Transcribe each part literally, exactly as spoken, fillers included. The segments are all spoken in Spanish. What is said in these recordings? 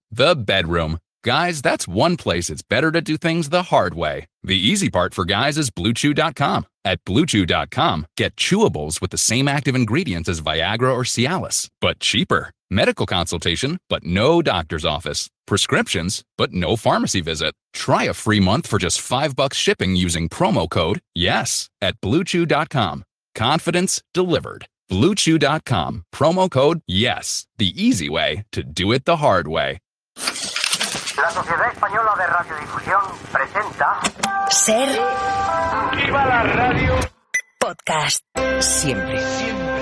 The bedroom. Guys, that's one place it's better to do things the hard way. The easy part for guys is Blue Chew dot com. At Blue Chew dot com, get chewables with the same active ingredients as Viagra or Cialis, but cheaper. Medical consultation, but no doctor's office. Prescriptions, but no pharmacy visit. Try a free month for just five bucks shipping using promo code YES at Blue Chew dot com. Confidence delivered. Blue Chew dot com. Promo code YES. The easy way to do it the hard way. La Sociedad Española de Radiodifusión presenta Ser ¡Viva la radio! Podcast. Siempre, siempre, siempre.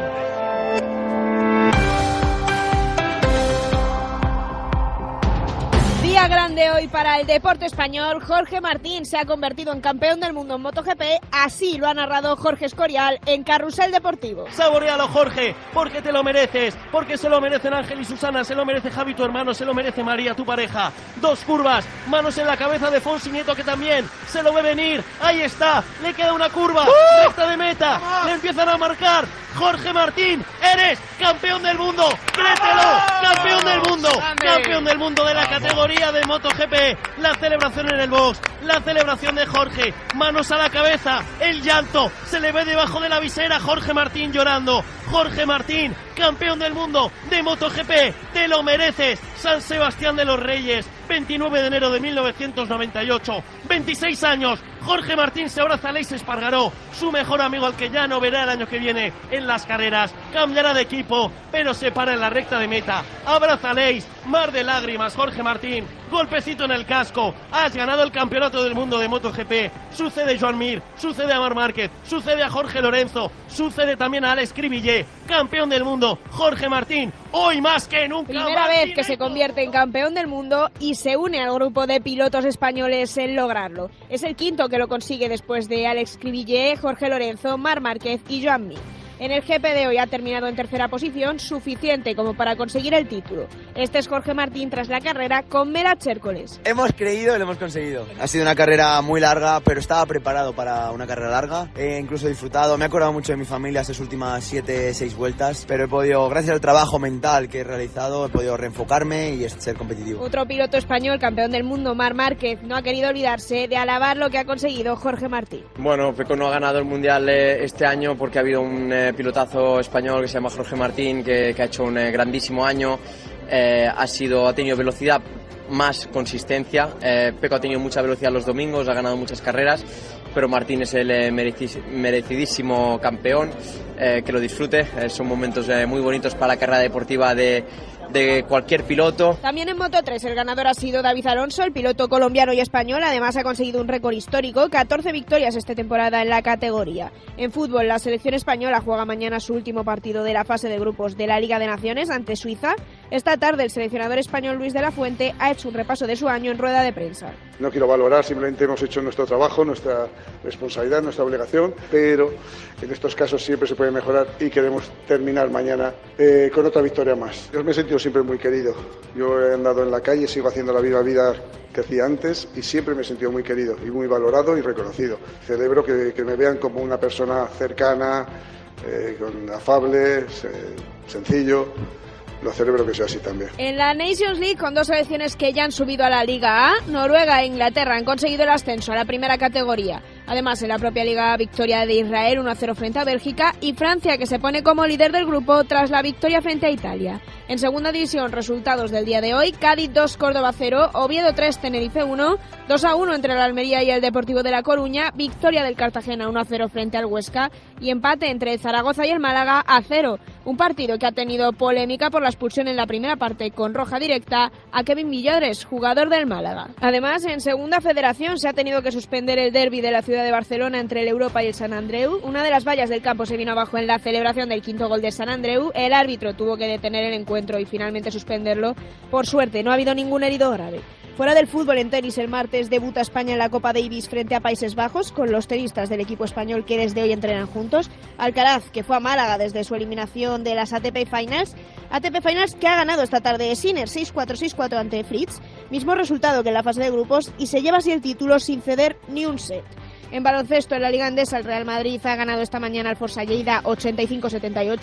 Día grande hoy para el deporte español. Jorge Martín se ha convertido en campeón del mundo en MotoGP. Así lo ha narrado Jorge Escorial en Carrusel Deportivo. Saborealo, Jorge, porque te lo mereces, porque se lo merecen Ángel y Susana, se lo merece Javi, tu hermano, se lo merece María, tu pareja. Dos curvas, manos en la cabeza de Fonsi Nieto, que también se lo ve venir. Ahí está, le queda una curva, ¡uh! Recta de meta, ¡vamos! Le empiezan a marcar. Jorge Martín, eres campeón del mundo, créetelo, campeón del mundo, campeón del mundo de la categoría de MotoGP. La celebración en el box, la celebración de Jorge, manos a la cabeza, el llanto, se le ve debajo de la visera. Jorge Martín llorando. Jorge Martín, campeón del mundo de MotoGP, te lo mereces. San Sebastián de los Reyes, veintinueve de enero de mil novecientos noventa y ocho, veintiséis años. Jorge Martín se abraza a Aleix Espargaró, su mejor amigo, al que ya no verá el año que viene en las carreras. Cambiará de equipo, pero se para en la recta de meta. Abraza a Aleix, mar de lágrimas. Jorge Martín, golpecito en el casco. Has ganado el campeonato del mundo de MotoGP. Sucede Joan Mir, sucede a Marc Márquez, sucede a Jorge Lorenzo, sucede también a Alex Cribillé. Campeón del mundo, Jorge Martín, hoy más que nunca. Primera vez que se convierte en campeón del mundo y se une al grupo de pilotos españoles en lograrlo. Es el quinto que lo consigue después de Alex Cribillé, Jorge Lorenzo, Marc Márquez y Joan Mir. En el G P de hoy ha terminado en tercera posición, suficiente como para conseguir el título. Este es Jorge Martín tras la carrera con Merat Cércoles. Hemos creído y lo hemos conseguido. Ha sido una carrera muy larga, pero estaba preparado para una carrera larga. He incluso disfrutado, me he acordado mucho de mi familia estas últimas siete, seis vueltas, pero he podido, gracias al trabajo mental que he realizado, he podido reenfocarme y ser competitivo. Otro piloto español, campeón del mundo, Marc Márquez, no ha querido olvidarse de alabar lo que ha conseguido Jorge Martín. Bueno, Pecco no ha ganado el Mundial este año porque ha habido un eh, pilotazo español que se llama Jorge Martín, que, que ha hecho un eh, grandísimo año. Eh, ha sido, ha tenido velocidad, más consistencia. Eh, Pecco ha tenido mucha velocidad los domingos, ha ganado muchas carreras, pero Martín es el eh, merecidísimo campeón. Eh, que lo disfrute, eh, son momentos eh, muy bonitos para la carrera deportiva de, de cualquier piloto. También en Moto tres el ganador ha sido David Alonso, el piloto colombiano y español. Además ha conseguido un récord histórico, catorce victorias esta temporada en la categoría. En fútbol, la selección española juega mañana su último partido de la fase de grupos de la Liga de Naciones ante Suiza. Esta tarde el seleccionador español Luis de la Fuente ha hecho un repaso de su año en rueda de prensa. No quiero valorar, simplemente hemos hecho nuestro trabajo, nuestra responsabilidad, nuestra obligación, pero en estos casos siempre se puede mejorar y queremos terminar mañana eh, con otra victoria más. Yo me he sentido siempre muy querido. Yo he andado en la calle, sigo haciendo la misma vida que hacía antes y siempre me he sentido muy querido y muy valorado y reconocido. Celebro que, que me vean como una persona cercana, eh, con afable, eh, sencillo. Lo celebro que sea así también. En la Nations League, con dos selecciones que ya han subido a la Liga A, Noruega e Inglaterra han conseguido el ascenso a la primera categoría. Además, en la propia Liga, victoria de Israel uno a cero frente a Bélgica y Francia, que se pone como líder del grupo tras la victoria frente a Italia. En segunda división, resultados del día de hoy: Cádiz dos, Córdoba cero, Oviedo tres, Tenerife uno, dos a uno entre el Almería y el Deportivo de La Coruña, victoria del Cartagena uno a cero frente al Huesca y empate entre el Zaragoza y el Málaga a cero. Un partido que ha tenido polémica por la expulsión en la primera parte con roja directa a Kevin Villodres, jugador del Málaga. Además, en segunda federación se ha tenido que suspender el derbi de la ciudad de Barcelona entre el Europa y el Sant Andreu. Una de las vallas del campo se vino abajo en la celebración del quinto gol de Sant Andreu. El árbitro tuvo que detener el encuentro y finalmente suspenderlo. Por suerte, no ha habido ningún herido grave. Fuera del fútbol, en tenis, el martes debuta España en la Copa Davis frente a Países Bajos, con los tenistas del equipo español que desde hoy entrenan juntos. Alcaraz, que fue a Málaga desde su eliminación de las A T P Finals. A T P Finals que ha ganado esta tarde Sinner seis cuatro seis cuatro ante Fritz. Mismo resultado que en la fase de grupos y se lleva así el título sin ceder ni un set. En baloncesto, en la Liga Endesa, el Real Madrid ha ganado esta mañana al Forza Lleida ochenta y cinco setenta y ocho.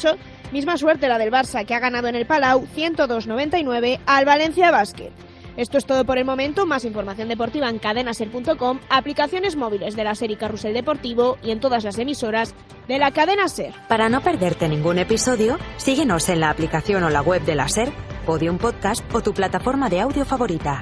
Misma suerte la del Barça, que ha ganado en el Palau ciento dos noventa y nueve al Valencia Basket. Esto es todo por el momento. Más información deportiva en cadena ser punto com, aplicaciones móviles de la SER y Carrusel Deportivo y en todas las emisoras de la cadena SER. Para no perderte ningún episodio, síguenos en la aplicación o la web de la SER, Podium Podcast o tu plataforma de audio favorita.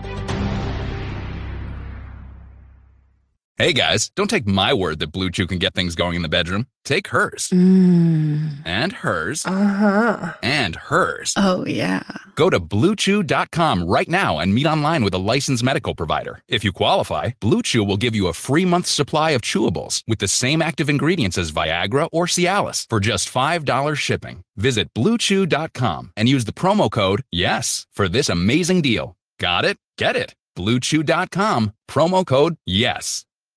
Hey guys, don't take my word that Blue Chew can get things going in the bedroom. Take hers. Mm. And hers. Uh-huh. And hers. Oh, yeah. Go to blue chew dot com right now and meet online with a licensed medical provider. If you qualify, Blue Chew will give you a free month's supply of chewables with the same active ingredients as Viagra or Cialis for just five dollars shipping. Visit blue chew dot com and use the promo code YES for this amazing deal. Got it? Get it. blue chew dot com, promo code YES.